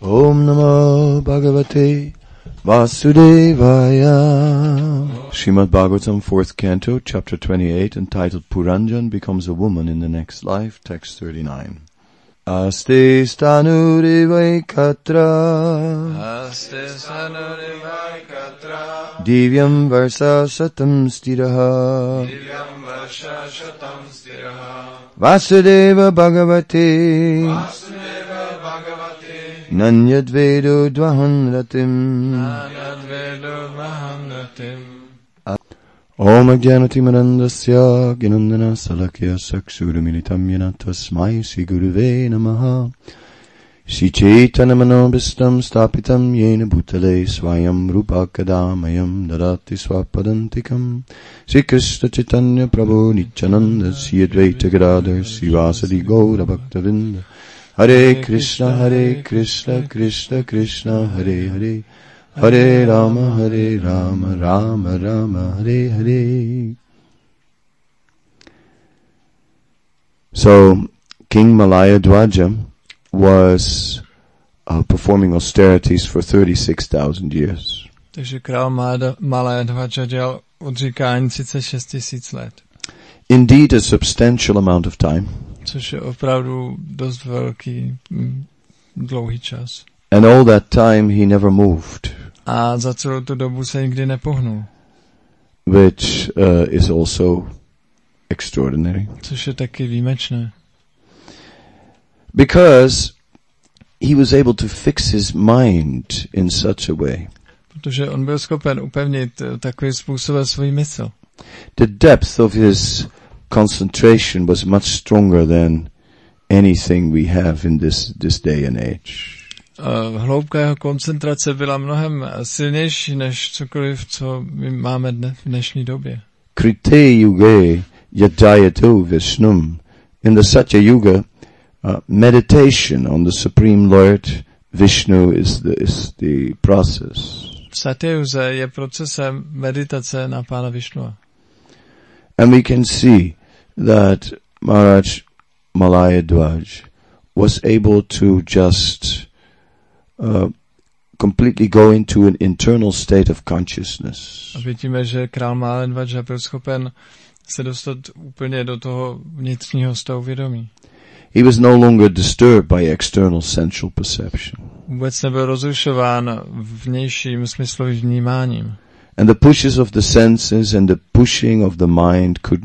Om Namo Bhagavate Vasudevaya. Srimad Bhagavatam, 4th Canto, Chapter 28, entitled Puranjan becomes a woman in the next life, text 39. Aste stanurivai katra Divyam varsa satam stiraha Vasudeva Bhagavate Nanyadvedo dvahan ratim Om Ajnanatimarandasya Gnanana Salakya Saksurumilitam Yena Tasmai Sri Guruve Namaha Sri Chaitanya Manobhistam Stapitam Yena Bhutale Swayam Rupa Kadamayam Dadati Swapadantikam Sri Krishna Chaitanya Prabhu Nityananda Sri Advaita Gadadhar Sri Vasadi Gaura Bhaktavinda Hare Krishna Krishna Krishna Hare Hare Hare Rama Rama Rama Hare Hare. So King Malayadwaja was performing austerities for 36,000 years. Takže král Malayadwaja dělal odříkání 36 000 let. Indeed a substantial amount of time. Což je opravdu dost velký, dlouhý čas. And all that time he never moved. A za celou tu dobu se nikdy nepohnul. Which is also extraordinary. Což je taky výjimečné. Because he was able to fix his mind in such a way. Protože on byl schopen upevnit takovým způsobem svůj mysl. The depth of his concentration was much stronger than anything we have in this day and age. Hloubka jeho koncentrace byla mnohem silnější než cokoliv, co my máme v dnešní době. Krite yuge yadayato vishnum. In the Satya Yuga, meditation on the Supreme Lord Vishnu is the process. V Satya Yuze je procesem meditace na Pána Višnua. And we can see that Maharaj Malayadwaj was able to just completely go into an internal state of consciousness. A vidíme, že král Malayadwaja byl schopen se dostat úplně do toho vnitřního stavu vědomí. He was no longer disturbed by external sensual perception. Vůbec nebyl rozrušován vnějším smyslovým vnímáním. And the pushes of the senses and the pushing of the mind could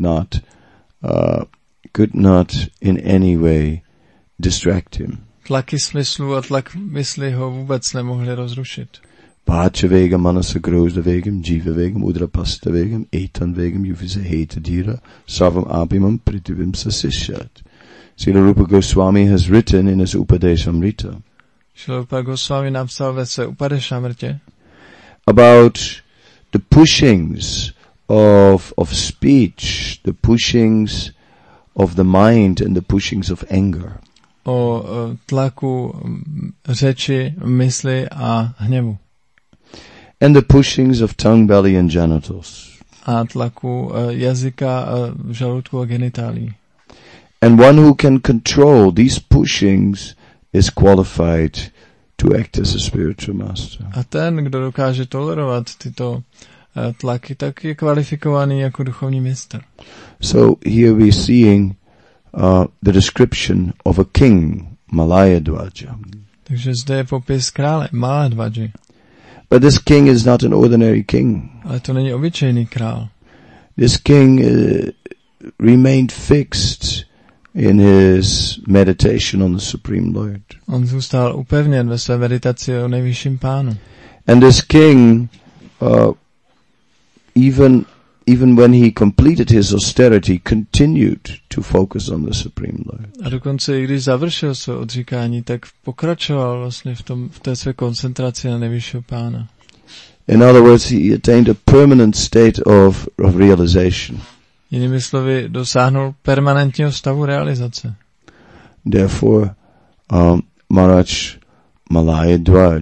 not in any way distract him. Tlaky smyslu a tlak mysli ho vůbec nemohli rozrušit. Pachavegam manasagrodavegam jivavegam udrapastavegam etanvegam yuvisaheta sarvam abhimam prithivim sasishat. Srila Rupa Goswami has written in his Upadeshamrita. Srila Rupa Goswami napsal ve své Upadeshamritě about the pushings of speech, the pushings of the mind and the pushings of anger. O tlaku řeči, mysli a hněvu. And the pushings of tongue, belly and genitals. A tlaku jazyka, žaludku a genitálí. And one who can control these pushings is qualified to act as a spiritual master. A ten, kdo dokáže tolerovat tyto tlaky, tak je kvalifikovaný jako duchovní mistr. So here we're seeing the description of a king, Malayadwaja. Takže zde je popis krále Malayadwaji. But this king is not an ordinary king. Ale to není obyčejný král. This king remained fixed in his meditation on the Supreme Lord. On zůstal upevněn ve své meditaci o nejvyšším pánu. And this king, even when he completed his austerity, continued to focus on the Supreme Lord. A dokonce i když završil své odříkání, tak pokračoval vlastně v té své koncentraci na nejvyššího pána. In other words, he attained a permanent state of realization. Jinými slovy, dosáhnul permanentního stavu realizace. Therefore, Maharaj Malayadwaj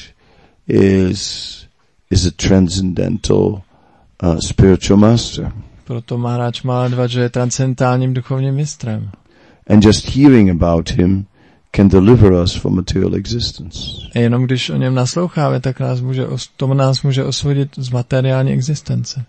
is a transcendental spiritual master. Proto Maharaj Malayadwaja je transcendentálním duchovním mistrem. And just hearing about him can deliver us from material existence. A jenom když o něm nasloucháme, tak tomu nás může osvobodit z materiální existence.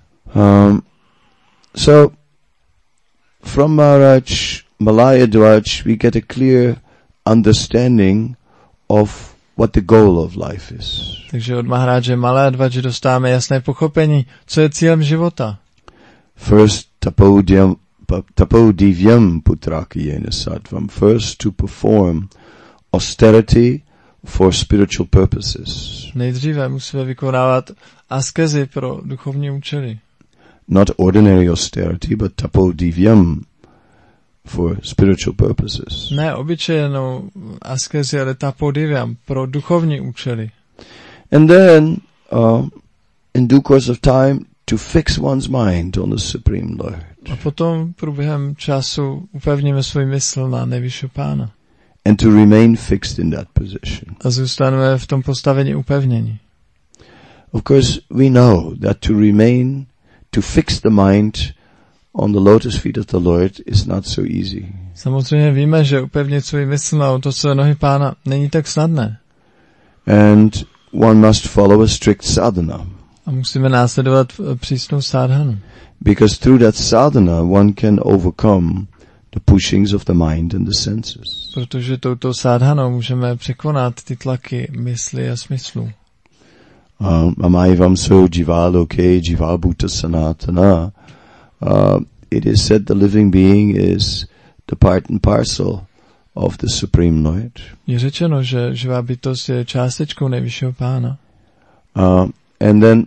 So, from Maharaj Malayadwaj, we get a clear understanding of what the goal of life is. Takže od Maharáže Malayadwaje dostáváme jasné pochopení, co je cílem života. First, tapodivyam putrakiyena sattvam. First, to perform austerity for spiritual purposes. Nejdříve musíme vykonávat askezi pro duchovní účely. Not ordinary austerity, but tapodivyam for spiritual purposes. Ne obyčejnou askezi, ale tapodivyam pro duchovní účely. And then, in due course of time, to fix one's mind on the Supreme Lord. A potom průběhem času upevníme svůj mysl na nejvyššího Pána. And to remain fixed in that position. A zůstaneme v tom postavení upevnění. Of course, we know that to fix the mind on the lotus feet of the Lord is not so easy. Samozřejmě víme, že upevnit svůj mysl na otocové nohy Pána není tak snadné. And one must follow a strict sadhana. A musíme následovat přísnou sadhanu. Because through that sadhana one can overcome the pushings of the mind and the senses. Protože touto sadhanou můžeme překonat ty tlaky mysli a smyslu. Amaivam so jivaloke jivabhuta sanatana. It is said the living being is the part and parcel of the Supreme Lord. Je řečeno, že živá bytost je částečkou nejvyššího Pána. And then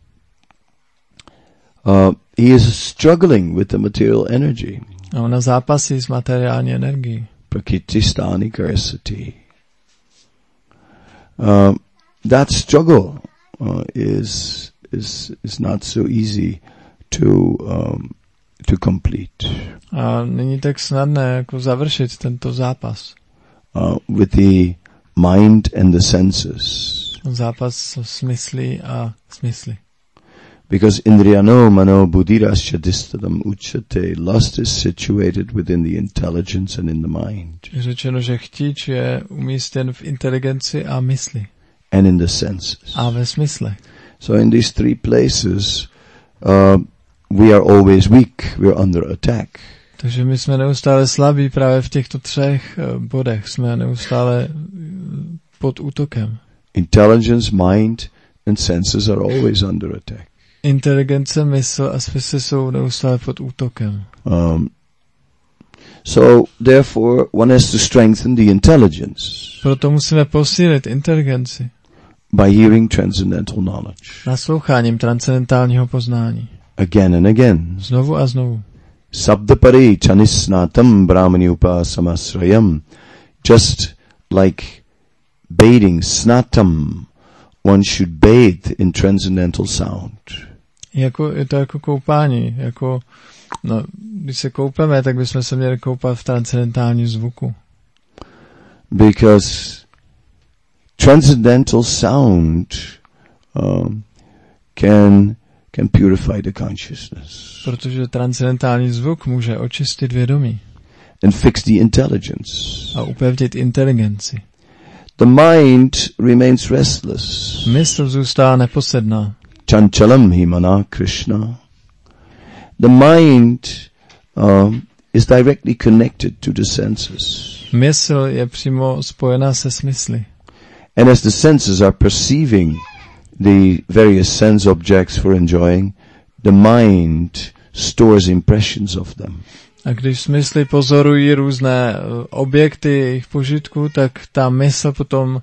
he is struggling with the material energy. A ona zápasí s materiální energií. Prakriti karsati. That struggle is not so easy to complete. A není tak snadné jako završit tento zápas. With the mind and the senses. Zápas s myslí a smysly. Because indriyano mano buddhirascha distadam uchate. Lust is situated within the intelligence and in the mind. Je řečeno, že chtíč je umístěn v inteligenci a mysli. And in the senses. A ve smyslech. So in these three places, we are always weak. We are under attack. Takže my jsme neustále slabí právě v těchto třech bodech. Jsme neustále pod útokem. Intelligence, mind and senses are always under attack. Inteligence, mysl a smysl jsou neustále pod útokem. So therefore one has to strengthen the intelligence. Proto musíme posílit inteligenci. By hearing transcendental knowledge. Nasloucháním transcendentálního poznání. Again and again. Znovu a znovu. Sabdapari chanisnatam brahmani upasamasrayam. Just like bathing snatam, one should bathe in transcendental sound. Je to jako koupání, když se koupeme, tak bychom se měli koupat v transcendentálním zvuku. Because transcendental sound can purify the consciousness. Protože transcendentální zvuk může očistit vědomí. And fix the intelligence. A upevnit inteligenci. The mind remains restless. Mysl zůstává neposedná. Chanchalam himana Krishna. The mind is directly connected to the senses. Mysl je přímo spojená se smysly. And as the senses are perceiving the various sense objects for enjoying, the mind stores impressions of them. A když smysly pozorují různé objekty jejich požitku, tak ta mysl potom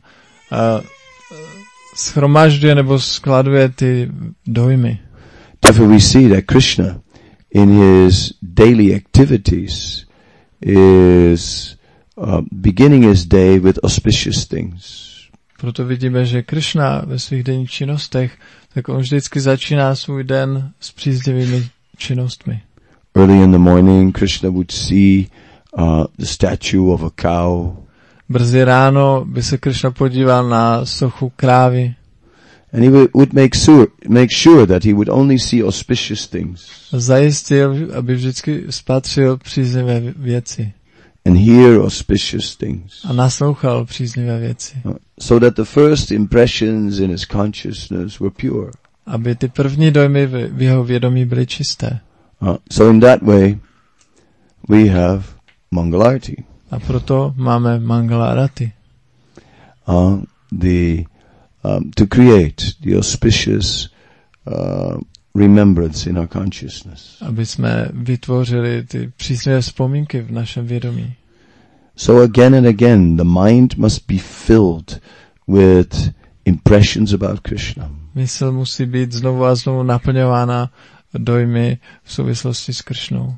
shromažďuje nebo skladuje ty dojmy. Therefore we see that Krishna in his daily activities is beginning his day with auspicious things. Proto vidíme, že Krishna ve svých denních činnostech, tak on vždycky začíná svůj den s příznivými činnostmi. Early in the morning, Krishna would see the statue of a cow. Brzy ráno by se Krishna podíval na sochu krávy. And he would make sure that he would only see auspicious things. Zajistil, aby vždycky spatřil příznivé věci. and hear auspicious things. A naslouchal příznivé věci. So that the first impressions in his consciousness were pure. Aby ty první dojmy v jeho vědomí byly čisté. So in that way we have Mangalarti. A proto máme Mangalarati. To create the auspicious remembrance in our consciousness. Aby jsme vytvořili ty příznivé vzpomínky v našem vědomí. So again and again the mind must be filled with impressions about Krishna. Mysl musí být znovu a znovu naplňována dojmy v souvislosti s Kršnou.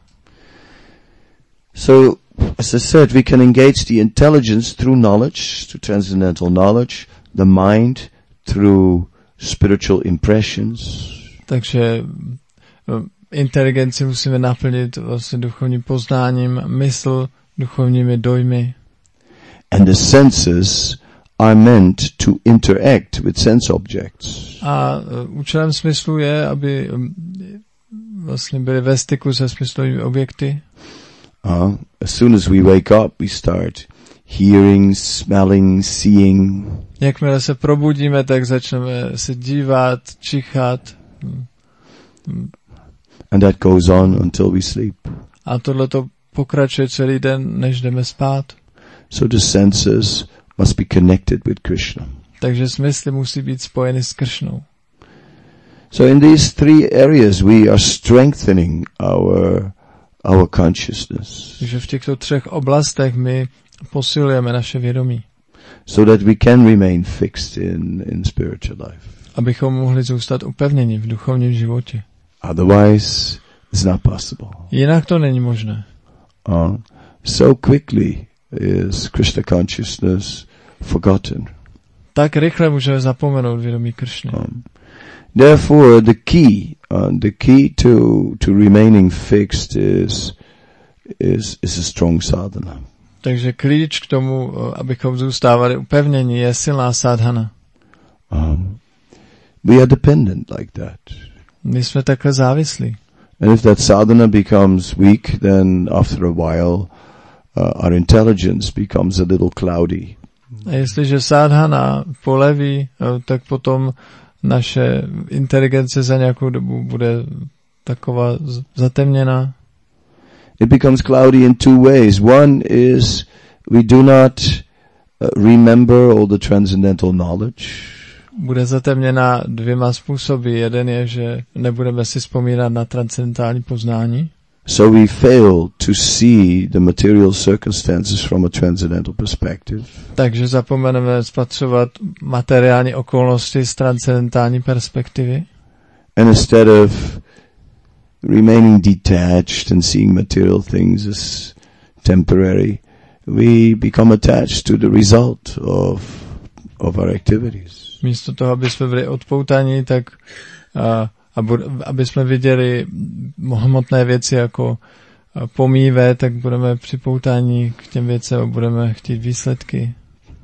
So, as I said, we can engage the intelligence through knowledge, through transcendental knowledge, the mind through spiritual impressions. Takže inteligenci musíme naplnit vlastně duchovním poznáním, mysl duchovními dojmy. And the senses are meant to interact with sense objects. A účelem smyslu je, aby vlastně byli ve styku se smyslovými objekty. As soon as we wake up, we start hearing, smelling, seeing. Jakmile se probudíme, tak začneme se dívat, čichat. And that goes on until we sleep. A tohleto pokračuje celý den, než jdeme spát. So the senses must be connected with Krishna. Takže smysly musí být spojeny s Kršnou. So in these three areas we are strengthening our consciousness. Takže v těchto třech oblastech my posilujeme naše vědomí. So that we can remain fixed in spiritual life. Abychom mohli zůstat upevněni v duchovním životě. Otherwise, it's not possible. Jinak to není možné. So quickly is Krishna consciousness forgotten. Tak rychle můžeme zapomenout vědomí Kršny. Therefore, the key to remaining fixed is a strong sadhana. Takže klíč k tomu, abychom zůstávali upevněni, je silná sadhana. We are dependent like that. My jsme takhle závislí. And if that sadhana becomes weak, then after a while our intelligence becomes a little cloudy. A jestliže sadhana poleví, tak potom naše inteligence za nějakou dobu bude taková zatemněná. It becomes cloudy in two ways. One is we do not remember all the transcendental knowledge. Bude zatemněná dvěma způsoby. Jeden je, že nebudeme si vzpomínat na transcendentální poznání. So we fail to see the material circumstances from a transcendental perspective. Takže zapomeneme spatřovat materiální okolnosti z transcendentální perspektivy. And instead of remaining detached and seeing material things as temporary, we become attached to the result of our activities. Místo toho, aby jsme byli odpoutaní, tak aby jsme viděli hmotné věci jako pomíve, tak budeme připoutáni k těm věcem a budeme chtít výsledky.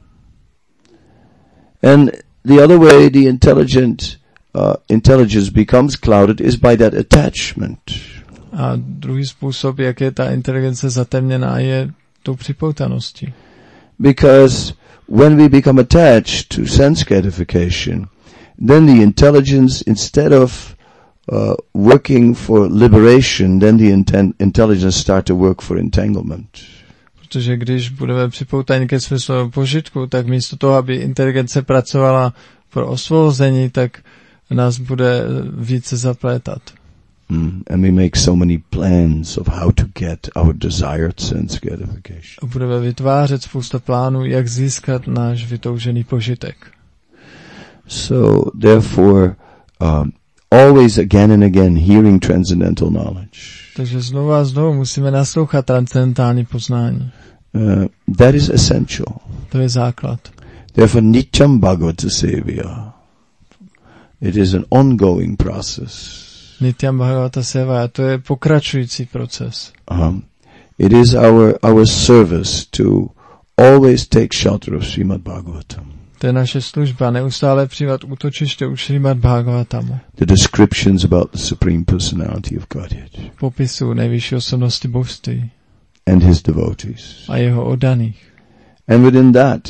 And the other way the intelligence becomes clouded is by that attachment. A druhý způsob, jak je ta inteligence zatemněná, je tou připoutaností. Because when we become attached to sense gratification, then the intelligence, instead of working for liberation, then the intelligence start to work for entanglement. Protože když budeme připoutáni ke smyslovému požitku, tak místo toho, aby inteligence pracovala pro osvobození, tak nás bude více zaplétat. And we make so many plans of how to get our desired sense gratification. A budeme vytvářet spousta plánů, jak získat náš vytoužený požitek. So therefore, always again and again hearing transcendental knowledge. Takže znovu a znovu musíme naslouchat transcendentální poznání. That is essential. To je základ. Therefore, nityam bhagavata sevaya. It is an ongoing process. Nityam bhagavata sevaya, to je pokračující proces. It is our service to always take shelter of Srimad Bhagavatam. To je naše služba, neustále přijímat útočiště u Srimad Bhagavatamu. The descriptions about the Supreme Personality of Godhead. Popisu nejvyšší osobnosti božství. and his devotees. A jeho oddaných. And within that,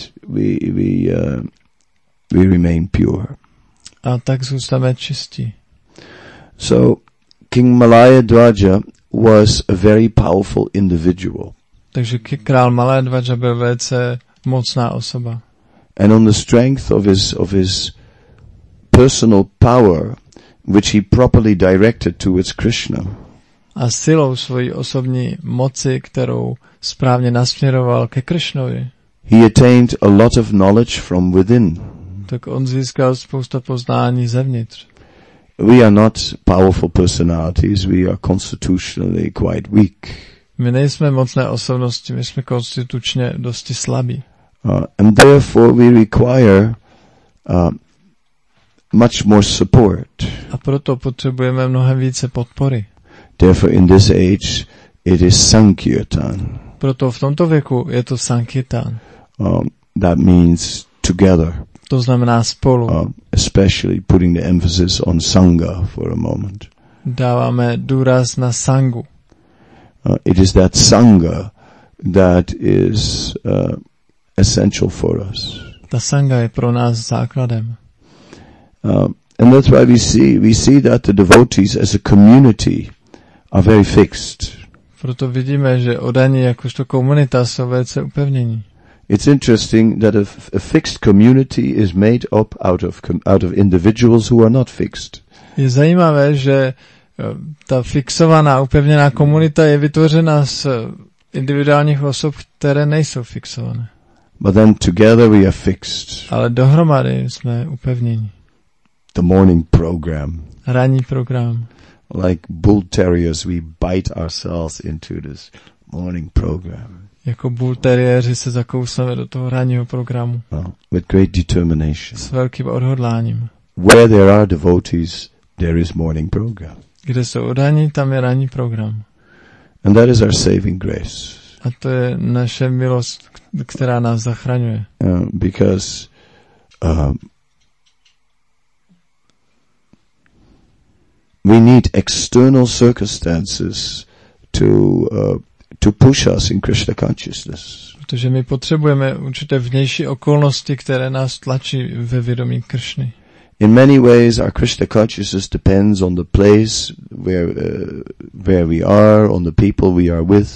we remain pure. A tak zůstáme čistí. So, King Malayadwaja was a very powerful individual. Takže král Malayadwaja byl velice mocná osoba. And on the strength of his personal power, which he properly directed towards Krishna, a silou svojí osobní moci, kterou správně nasměroval ke Krishnovi, he attained a lot of knowledge from within. Tak on získal spousta poznání zevnitř. We are not powerful personalities, we are constitutionally quite weak. My nejsme mocné osobnosti, my jsme konstitučně dosti slabí. And therefore we require much more support. A proto potřebujeme mnohem více podpory. Therefore in this age it is Sankirtan. Proto v tomto věku je to Sankirtan. That means together. To znamená spolu. Especially putting the emphasis on Sangha for a moment. Dáváme důraz na Sangu. It is that Sangha that is essential for us. Ta Sangha je pro nás základem. And that's why we see that the devotees as a community are very fixed. Proto vidíme, že oddaní jakožto komunita jsou velice upevnění. It's interesting that a fixed community is made up out of individuals who are not fixed. Je zajímavé, že ta fixovaná, upevněná komunita je vytvořena z individuálních osob, které nejsou fixované. But then together we are fixed. Ale dohromady jsme upevnění. The morning program. Ranní program. Like bull terriers, we bite ourselves into this morning program. Jako bull terriéři se zakousneme do toho ranního programu. With great determination. S velkým odhodláním. Where there are devotees, there is morning program. Kde jsou oddaní, tam je ranní program. And that is our saving grace. A to je naše milost, která nás zachraňuje. Because we need external circumstances to push us in Krishna consciousness. Protože my potřebujeme určité vnější okolnosti, které nás tlačí ve vědomí Krishny. In many ways, our Krishna consciousness depends on the place where we are, on the people we are with.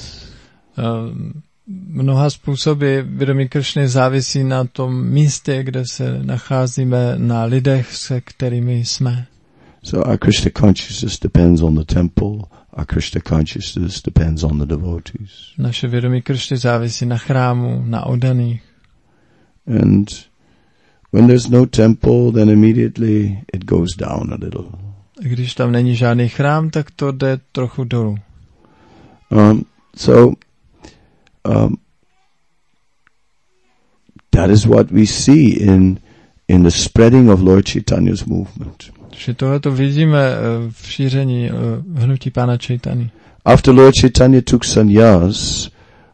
Mnoha způsoby vědomí Krishny závisí na tom místě, kde se nacházíme, na lidech, se kterými jsme. So our Krishna consciousness depends on the temple. Our Krishna consciousness depends on the devotees. Naše vědomí Krishny závisí na chrámu, na oddaných. And when there's no temple, then immediately it goes down a little. Když tam není žádný chrám, tak to jde trochu dolů. That is what we see in the spreading of Lord Chaitanya's movement. Takže tohleto vidíme v šíření hnutí Pána Chaitanya. After Lord Chaitanya took sannyas,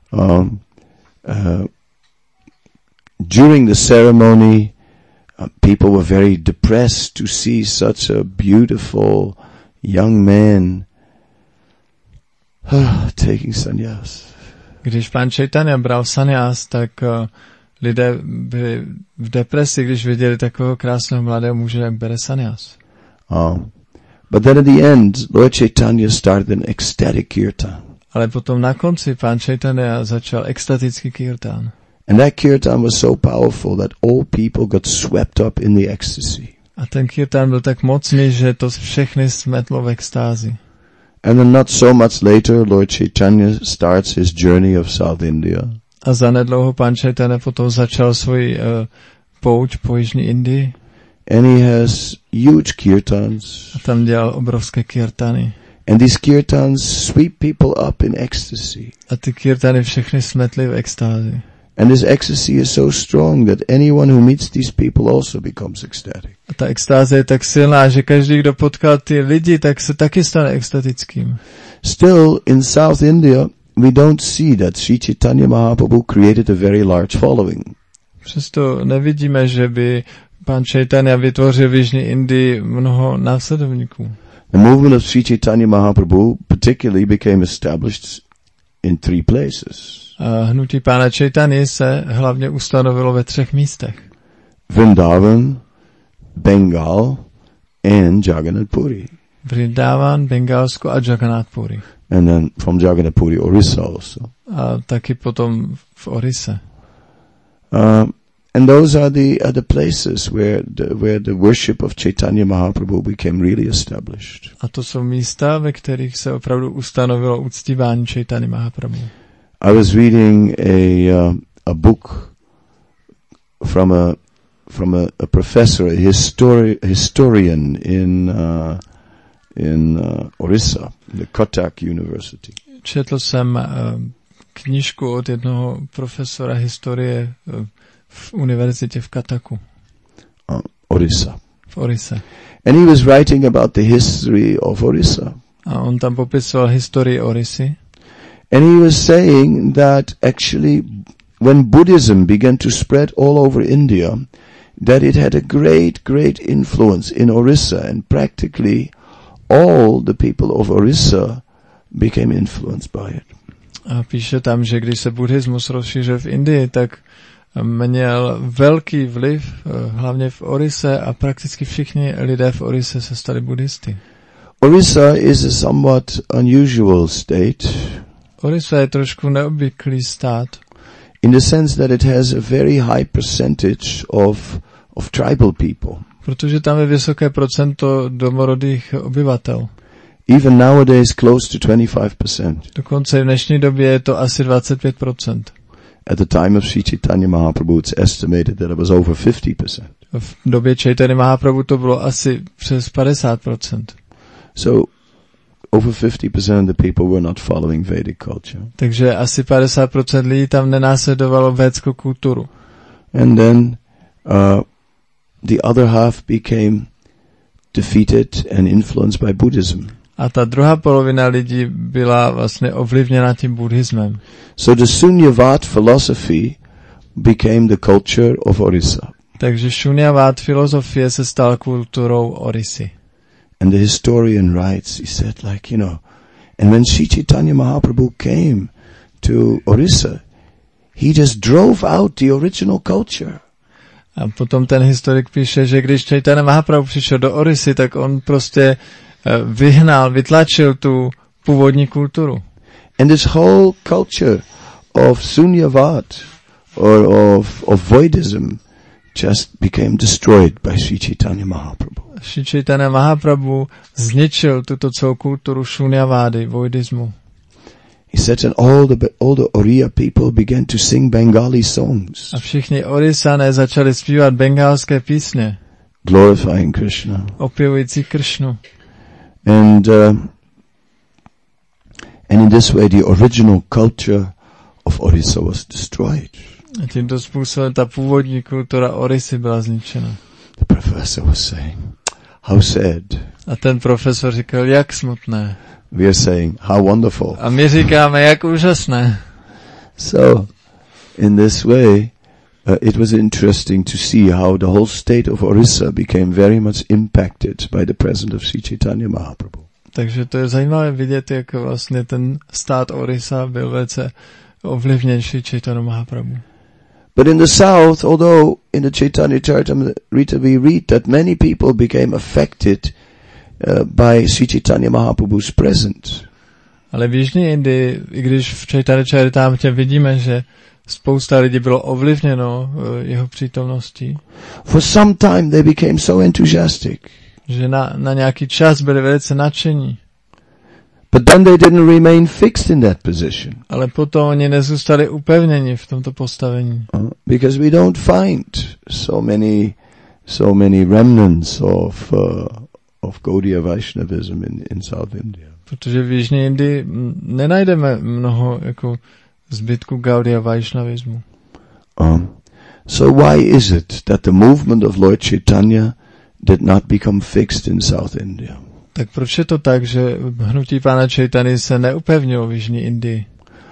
during the ceremony, people were very depressed to see such a beautiful young man taking sannyas. Když Pán Chaitanya bral sannyas, tak lidé byli v depresi, když viděli takového krásného mladého muže, jak bere sannyas. But then at the end, Lord Chaitanya started an ecstatic kirtan. Ale potom na konci Pán Chaitanya začal extatický kirtan. And that kirtan was so powerful that all people got swept up in the ecstasy. A ten kirtan byl tak mocný, že to všechny smetlo v extázi. And then not so much later, Lord Chaitanya starts his journey of South India. A zanedlouho Pán Chaitanya potom začal svůj pouť po Jižní Indii. And he has huge kirtans. A tam dělal obrovské kirtany. And these kirtans sweep people up in ecstasy. A ty kirtany všechny smetly v extázi. And this ecstasy is so strong that anyone who meets these people also becomes ecstatic. A ta extáze je tak silná, že každý, kdo potká ty lidi, tak se taky stane extatickým. Still, in South India, we don't see that Sri Chaitanya Mahaprabhu created a very large following. Přesto nevidíme, že by Pán Chaitanya vytvořil v Jižní Indii mnoho následovníků. The movement of Sri Chaitanya Mahaprabhu particularly became established in 3 places. Hnutí Pána Chaitanya se hlavně ustanovilo ve 3 místech. Vrindavan, Bengal, and Jagannath Puri. Vrindavan, Bengálsko a Jagannath Puri. And then from Jagannath Puri, Orissa also. A taky potom v Orise. And those are the places where the worship of Chaitanya Mahaprabhu became really established. A to jsou místa, ve kterých se opravdu ustanovilo uctívání Chaitanya Mahaprabhu. I was reading a book from a professor, a historian in Orissa, the Cuttack University. Četl jsem knížku od jednoho profesora historie v univerzitě v Cuttacku. Orissa. V Orise. And he was writing about the history of Orissa. A on tam popisoval historii Orisy. And he was saying that actually when Buddhism began to spread all over India, that it had a great influence in Orissa, and practically all the people of Orissa became influenced by it. A píše tam, že když se buddhismus rozšířil v Indii, tak měl velký vliv hlavně v Orise a prakticky všichni lidé v Orise se stali buddhisty. Orissa is a somewhat unusual state. Orissa je trošku neobvyklý stát. In the sense that it has a very high percentage of tribal people. Protože tam je vysoké procento domorodých obyvatel. Even nowadays close to 25%. Dokonce v dnešní době je to asi 25%. At the time of Sri Chaitanya Mahaprabhu, it's estimated that it was over 50%. V době Chaitanya Mahaprabhu to bylo asi přes 50%. So, over 50% of the people were not following Vedic culture. Takže asi 50% lidí tam nenásledovalo védskou kulturu. And then the other half became defeated and influenced by Buddhism. A ta druhá polovina lidí byla vlastně ovlivněna tím buddhismem. So the Sunyavad philosophy became the culture of Orissa. Takže Shunyavad filozofie se stala kulturou Orisy. And the historian writes, he said, like, and when Sri Chaitanya Mahaprabhu came to Orissa, he just drove out the original culture. A potom ten historik píše, že když Chaitanya Mahaprabhu přišel do Orisy, tak on prostě vytlačil tu původní kulturu. And this whole culture of Sunyavad or of Voidism just became destroyed by Sri Chaitanya Mahaprabhu. Sri Chaitanya Mahaprabhu zničil tuto celou kulturu Šunyavády, Voidismu. He said, and all the Oriya people began to sing Bengali songs. A všichni Orisané začali zpívat bengálské písně. Glorifying Krishna. Opěvující Kršnu. And in this way the original culture of Orissa was destroyed. A tímto způsobem ta původní kultura Orisy byla zničena. The professor was saying, how sad. A ten profesor říkal, jak smutné. We are saying, how wonderful. A my říkáme, jak úžasné. So, in this way, it was interesting to see how the whole state of Orissa became very much impacted by the presence of Sri Chaitanya Mahaprabhu. Takže to je zajímavé vidět, jak vlastně ten stát Orissa byl velice ovlivněn Sri Chaitanya Mahaprabhu. But in the south, although in the Chaitanya Charitamrita we read that many people became affected by Sri Chaitanya Mahaprabhu's presence. Ale v Jižní Indii, i když v Chaitanya Charitamrtě vidíme, že spousta lidí bylo ovlivněno jeho přítomností. For some time they became so enthusiastic. Že na nějaký čas byli velice nadšení. But then they didn't remain fixed in that position. Ale potom oni nezůstali upevněni v tomto postavení. Because we don't find so many remnants of Gaudiya Vaishnavism in South India. Protože v Jižní Indii nenajdeme mnoho jako zbytku Gaudiya Vaishnavismu. So why is it that the movement of Lord Chaitanya did not become fixed in South India? Tak proč je to tak, že hnutí Pána Chaitanya se neupevnilo v Jižní Indii?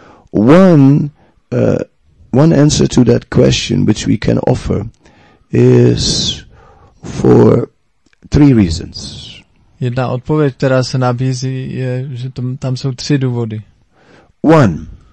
One answer to that question which we can offer is for 3 reasons. Jedna odpověď, která se nabízí, je, že tam jsou 3 důvody. 1.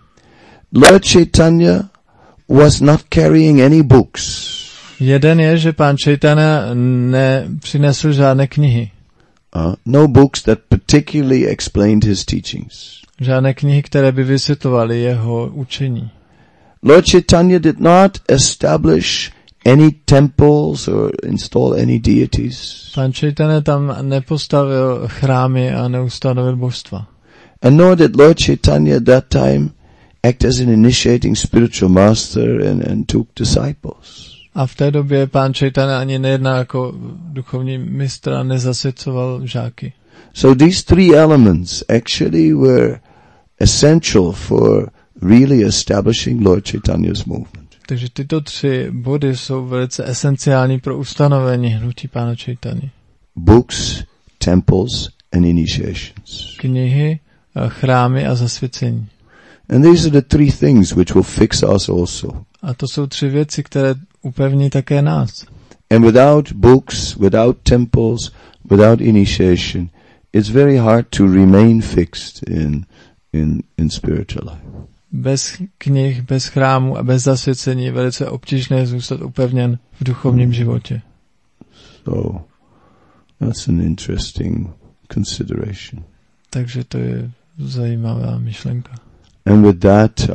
Lord Chaitanya was not carrying any books. Jeden je, že pán Chaitanya nepřinesl žádné knihy. No books that particularly explained his teachings. Žádné knihy, které by vysvětlovaly jeho učení. Lord Chaitanya did not establish any temples or install any deities. Pán Chaitanya tam nepostavil chrámy a neustanovil božstva. And nor did Lord Chaitanya at that time act as an initiating spiritual master and took disciples. A v té době pán Chaitanya ani nejedná jako duchovní mistr a nezasvěcoval žáky. So these three elements actually were essential for really establishing Lord Chaitanya's movement. Takže tyto tři body jsou velice esenciální pro ustanovení hnutí pána Chaitanya. Books, temples and initiations. Knihy, chrámy a zasvěcení. And these are the three things which will fix us also. A to jsou tři věci, které upevní také nás. And without books, without temples, without initiation, it's very hard to remain fixed in spiritual life. Bez knih, bez chrámu a bez zasvěcení je velice obtížné zůstat upevněn v duchovním životě. So, that's an interesting consideration. Takže to je zajímavá myšlenka. And with that,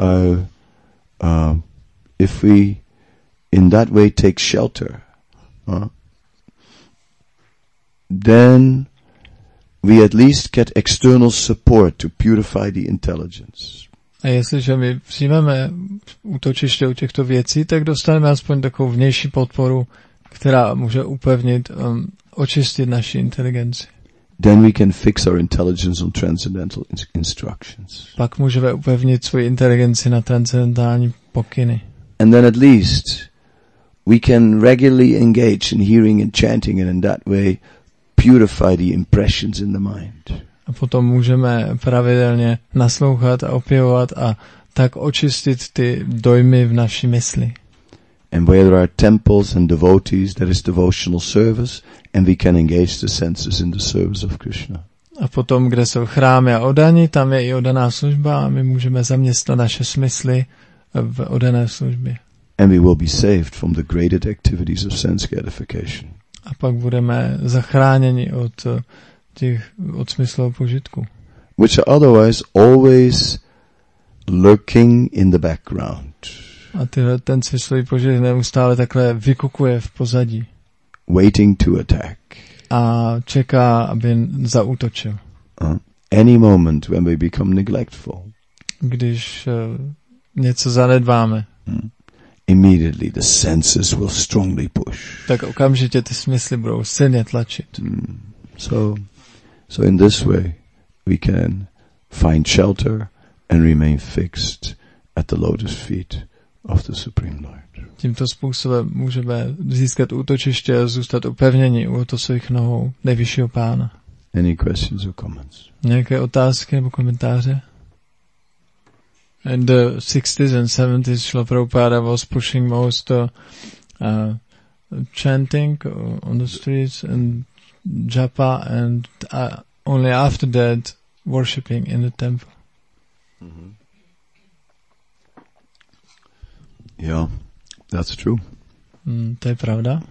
if we in that way take shelter, then we at least get external support to purify the intelligence. A jestliže my přijmeme útočiště u těchto věcí, tak dostaneme aspoň takovou vnější podporu, která může upevnit, očistit naši inteligenci. Then we can fix our intelligence on transcendental instructions. Pak můžeme upevnit svoji inteligenci na transcendentální pokyny. And then at least we can regularly engage in hearing and chanting, and in that way purify the impressions in the mind. A potom můžeme pravidelně naslouchat a opěvovat a tak očistit ty dojmy v naší mysli. And where there are temples and devotees, there is devotional service, and we can engage the senses in the service of Krishna. A potom, kde jsou chrámy a oddaní, tam je i oddaná služba a my můžeme zaměstnat naše smysly v oddané službě. And we will be saved from the graded activities of sense gratification. A pak budeme zachráněni od smyslového požitku. Which are otherwise always lurking in the background. A ten smyslový požitek neustále takhle vykukuje v pozadí. Waiting to attack. A čeká, aby zaútočil. Any moment when we become neglectful. Když něco zanedbáme. Immediately the senses will strongly push. Tak okamžitě ty smysly budou silně tlačit. So in this way we can find shelter and remain fixed at the lotus feet of the Supreme Lord. Tímto způsobem můžeme získat útočiště a zůstat upevněni u svých nohou nejvyššího pána. Any questions or comments? Nějaké otázky nebo komentáře? In the 60s and 70s, Srila Prabhupada was pushing most chanting on the streets and japa, and only after that worshipping in the temple. Mm-hmm. Yeah, that's true. To je pravda.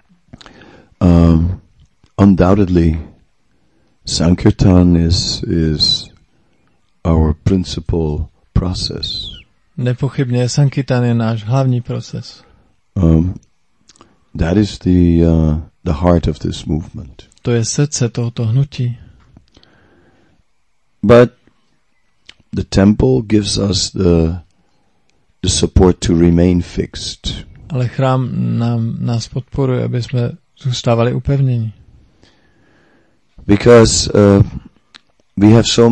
Undoubtedly, Sankirtan is our principal process. Nepochybně Sankirtan je náš hlavní proces. That is the heart of this movement. To je srdce tohoto hnutí. But the temple gives us the support to remain fixed. Ale chrám nás podporuje, aby jsme zůstávali upevněni. Because we have so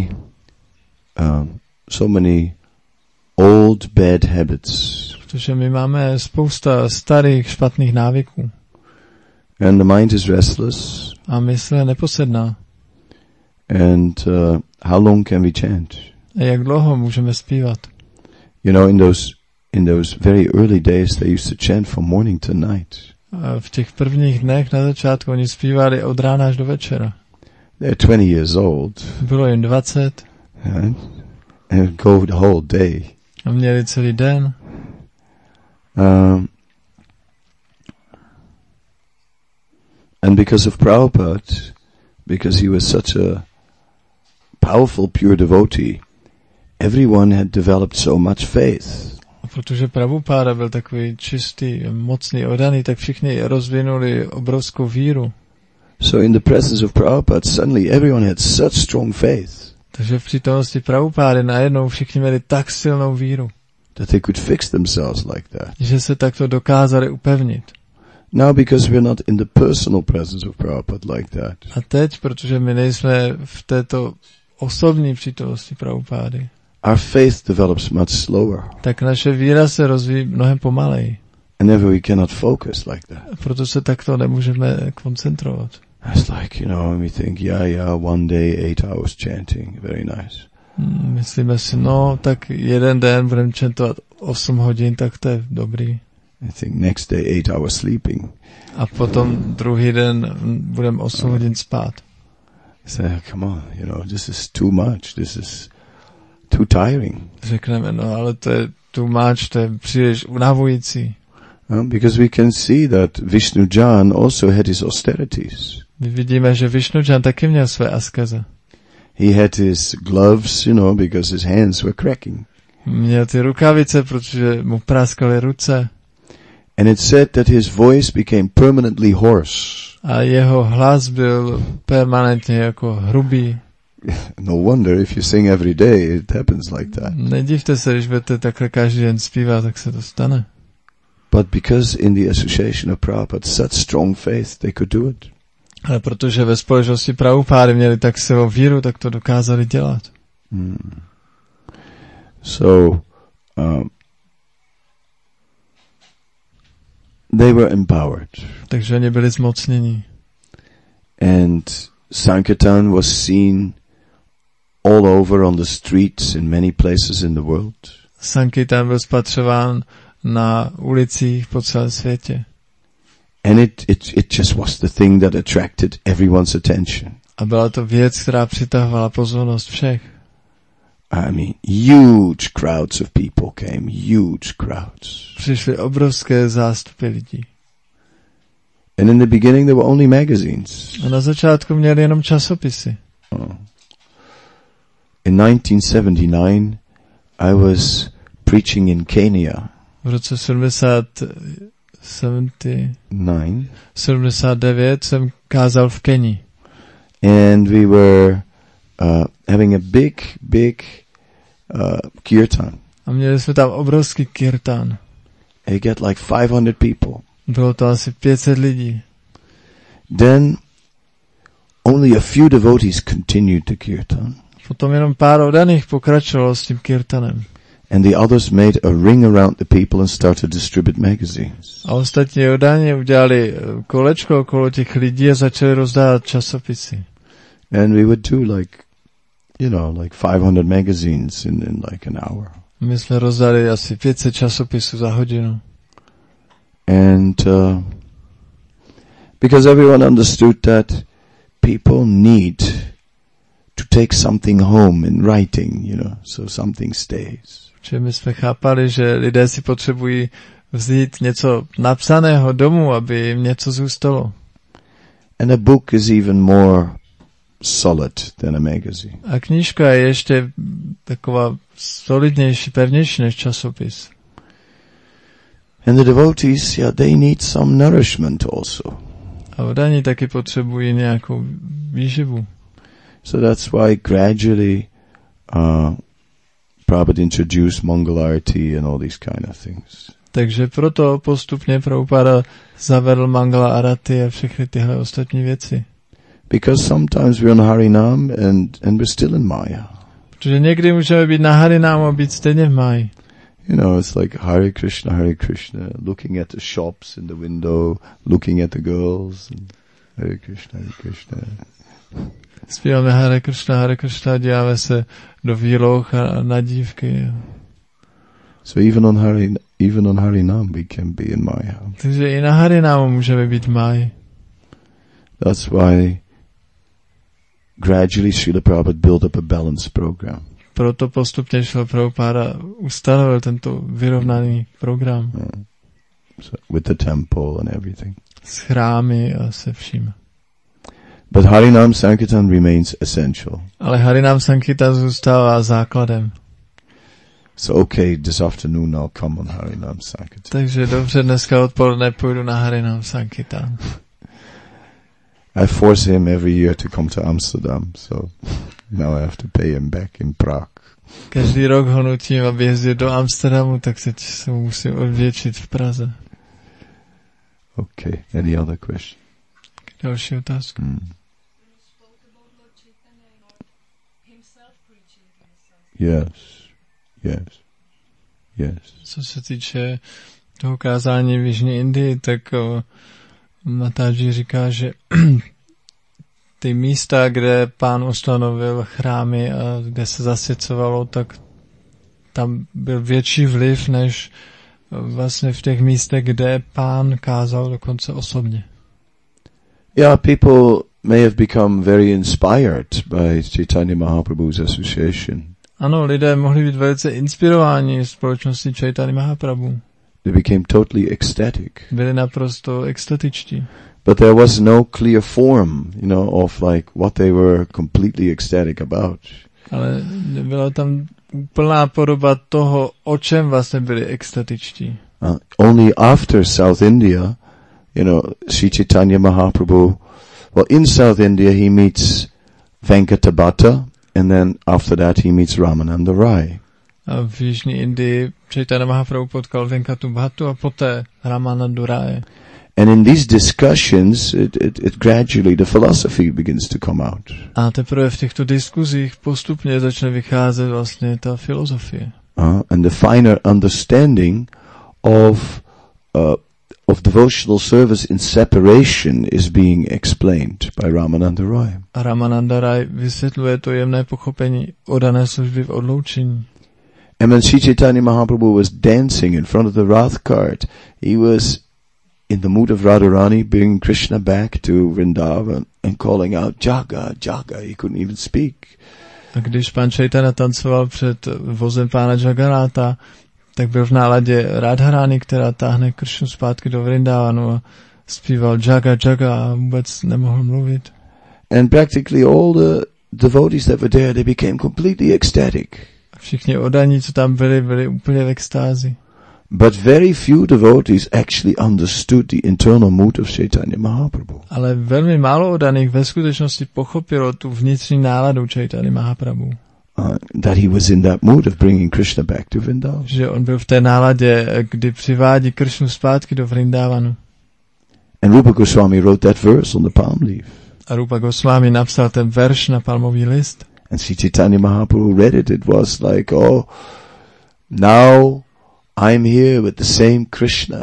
many old bad habits. Protože my máme spousta starých špatných návyků. And the mind is restless. A mysl je neposedná. And how long can we chant? A jak dlouho můžeme zpívat? You know, in those very early days, they used to chant from morning to night. A v těch prvních dnech na začátku oni zpívali od rána až do večera. They're 20 years old. Bylo jim 20. And go the whole day. A měli celý den. And because of Prabhupada, because he was such a powerful, pure devotee, everyone had developed so much faith. A protože Prabhupáda byl takový čistý, mocný, oddaný, tak všichni rozvinuli obrovskou víru. So in the presence of Prabhupada, suddenly everyone had such strong faith. Takže v přítomnosti Prabhupády najednou všichni měli tak silnou víru, that they could fix themselves like that. že se takto dokázali upevnit. Now, because we're not in the personal presence of Prabhupada like that, A teď, protože my nejsme v této osobní přítomnosti Prabhupády, our faith develops much slower. tak naše víra se rozvíjí mnohem pomaleji. And therefore we cannot focus like that. Proto se takto nemůžeme koncentrovat. It's like, we think, one day 8 hours chanting, very nice. Myslíme si, tak jeden den budeme čantovat 8 hodin, tak to je dobrý. I think next day 8 hours sleeping. A potom druhý den budeme 8 hodin spát. Say, come on, this is too much, this is too tiring. Řekneme, ale to je too much, to je příliš unavující. Because we can see that Vishnu Jan also had his austerities. My vidíme, že Vishnu Jan taky měl své askeze. He had his gloves, because his hands were cracking. Měl ty rukavice, protože mu praskaly ruce. And it said that his voice became permanently hoarse. A jeho hlas byl permanentně jako hrubý. No wonder if you sing every day, it happens like that. Nedivte se, když budete takhle každý den zpívat, tak se to stane. But because in the association of Prabhupada such strong faith, they could do it. Ale protože ve společnosti Prabhupády měli tak silnou víru, tak to dokázali dělat. So, they were empowered. Takže oni byli zmocněni. And Sankirtan was seen all over on the streets in many places in the world. Sankirtan byl spatřován na ulicích po celém světě. And it just was the thing that attracted everyone's attention. A byla to věc, která přitahovala pozornost všech. I mean, huge crowds of people came, huge crowds. Přišly obrovské zástupy lidí. And in the beginning there were only magazines. A na začátku měli jenom časopisy. In 1979 I was preaching in Kenya. V roce 79 jsem kázal v Keni. And we were having a big kirtan. A měli jsme tam obrovský kirtan. It got like 500 people. Bylo to asi 500 lidí. Then only a few devotees continued the kirtan. Potom jenom pár oddaných pokračovalo s tím kirtanem. And the others made a ring around the people and started to distribute magazines. A ostatní oddaní udělali kolečko okolo těch lidí a začali rozdávat časopisy. And we would do like 500 magazines in like an hour. My jsme rozdali asi 500 časopisů za hodinu. And because everyone understood that people need to take something home in writing, so something stays. Že my jsme chápali, že lidé si potřebují vzít něco napsaného domů, aby jim něco zůstalo. And a book is even more solid than a magazine. A knížka je ještě taková solidnější, pevnější než časopis. And the devotees, they need some nourishment also. A oddaní taky potřebují nějakou výživu. So that's why gradually Prabhupada introduced Mangalarti and all these kind of things. Takže proto postupně Prabhupada zavedl Mangala Arati a všechny tyhle ostatní věci. Because sometimes we're on Harinam and we're still in Maya. Protože někdy můžeme být na Harinámu a být stejně v máji. It's like Hare Krishna, looking at the shops in the window, looking at the girls. And Hare Krishna, Hare Krishna. Zpíváme Hare Krishna, díváme se do výloh a na dívky. So even on Harinam we can be in Maya. Takže i na Harinámu můžeme být v máji. That's why gradually Srila Prabhupada built up a balanced program. proto postupně šel Prabhupáda, ustanovil tento vyrovnaný program. So, with the temple and everything. S chrámy a se vším. But Harinam Sankirtan remains essential. Ale Harinam Sankirtan zůstává základem. So okay, this afternoon I'll come on Harinam Sankirtan. Takže dobře, dneska odpoledne půjdu na Harinam Sankirtan. I force him every year to come to Amsterdam, so now I have to pay him back in Prague. Každý rok ho nutím, aby jezdil do Amsterdamu, tak teď se mu musím odvětšit v Praze. Okay, any other question? Další otázka. Yes. Co se týče toho kázání v Jižní Indii, tak Mataji říká, že ty místa, kde pán ustanovil chrámy a kde se zasvěcovalo, tak tam byl větší vliv, než vlastně v těch místech, kde pán kázal dokonce osobně. Yeah, people may have become very inspired by Chaitanya Mahaprabhu's association. Ano, lidé mohli být velice inspirováni společností Chaitanya Mahaprabhu. They became totally ecstatic. Byli naprosto extatičtí. But there was no clear form, of like what they were completely ecstatic about. Ale nebyla tam úplná podoba toho, o čem vlastně byli extatičtí. Only after South India, Sri Chaitanya Mahaprabhu, in South India he meets Venkatabhatta, and then after that he meets Ramananda Rai. A v Jižní Indii Chaitanya Mahaprabhu potkal Venkatubhatu a poté Ramanandu Rai. And in these discussions, it gradually, the philosophy begins to come out. A teprve v těchto diskuzích postupně začne vycházet vlastně ta filozofie. And the finer understanding of devotional service in separation is being explained by Ramananda Rai. A Ramananda Rai vysvětluje to jemné pochopení oddané služby v odloučení. And when Sri Chaitanya Mahaprabhu was dancing in front of the Rath cart, he was in the mood of Radharani, bringing Krishna back to Vrindavan and calling out, Jaga, Jaga. He couldn't even speak. A když pan Chaitanya tancoval před vozem pána Jagannatha, tak byl v náladě Radharani, která táhne Krishnu zpátky do Vrindavanu a zpíval Jaga, Jaga a vůbec nemohl mluvit. And practically all the devotees that were there, they became completely ecstatic. Všichni oddaní, co tam byli úplně v extázi. But very few devotees actually understood the internal mood of Chaitanya Mahaprabhu. Ale velmi málo oddaných ve skutečnosti pochopilo tu vnitřní náladu Chaitanya Mahaprabhu. That he was in that mood of bringing Krishna back to Vrindavan. Že on byl v té náladě, kdy přivádí Krishnu zpátky do Vrindavanu. And Rupa Goswami wrote that verse on the palm leaf. A Rupa Goswami napsal ten verš na palmový list. And Sri Chaitanya Mahaprabhu read it. It was like, now I'm here with the same Krishna,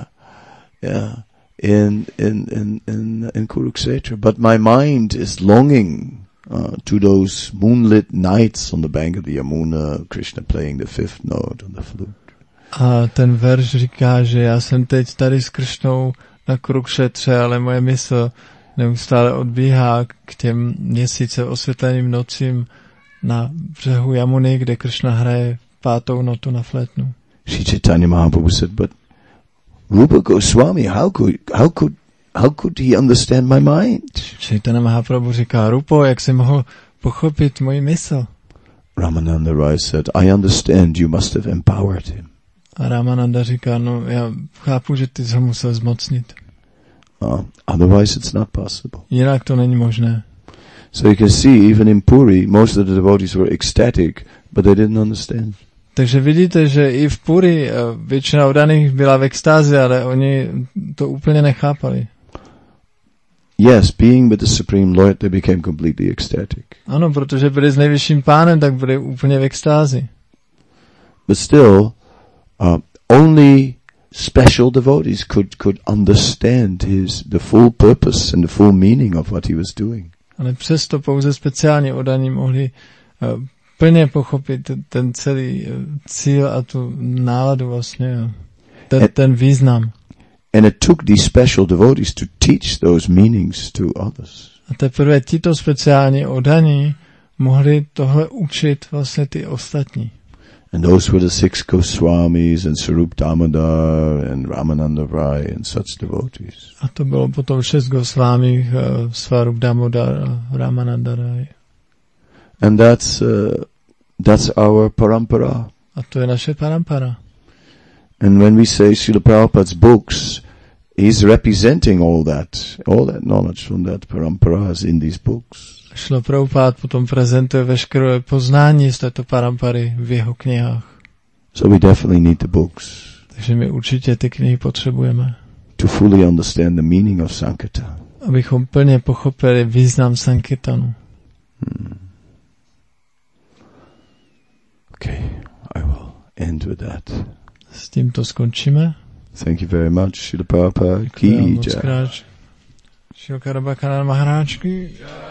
in Kurukshetra, but my mind is longing to those moonlit nights on the bank of the Yamuna, Krishna playing the fifth note on the flute. A ten verš říká, že já jsem teď tady s Krishnou na Kurukšetře, ale moje mysl neustále odbíhá k těm měsíce osvětleným nocím na břehu Jamuny, kde Krishna hraje pátou notu na flétnu. Sri Chaitanya Mahaprabhu said, but Rupa Goswami, how could he understand my mind? Chaitanya Mahaprabhu říká, Rupo, jak jsi mohl pochopit moji mysl? Ramananda Rai said, I understand, you must have empowered him. A Ramananda říká, no já chápu, že ty jsi ho musel zmocnit. Otherwise it's not possible. Jinak to není možné. So you can see, even in Puri, most of the devotees were ecstatic, but they didn't understand. Takže vidíte, že i v Puri většina oddaných byla v extázi, ale oni to úplně nechápali. Yes, being with the Supreme Lord, they became completely ecstatic. Ano, protože byli s nejvyšším pánem, tak byli úplně v extázi. But still, only special devotees could understand the full purpose and the full meaning of what he was doing. Ale přesto pouze speciální oddaní mohli plně pochopit ten celý cíl a tu náladu vlastně, ten význam. And it took these special devotees to teach those meanings to others. A teprve tito speciální oddaní mohli tohle učit vlastně ty ostatní. And those were the 6 Goswamis and Sarup Damodar and Ramananda Rai and such devotees. A to bylo potom 6 Gosvámi, Swarup Damodar a Ramananda Rai. And that's our parampara. A to je naše parampara. And when we say Srila Prabhupada's books, he's representing all that knowledge from that parampara is in these books. Šlo Prabhupád potom prezentuje veškeré poznání z této parampary v jeho knihách. So we definitely need the books. Takže my určitě ty knihy potřebujeme. To fully understand the meaning of Sankirtan. Abychom plně pochopili význam Sankirtanu. Okay, I will end with that. S tímto skončíme. Thank you very much, Srila Prabhupada ki jai. Šilka Rabakana Maharáčky.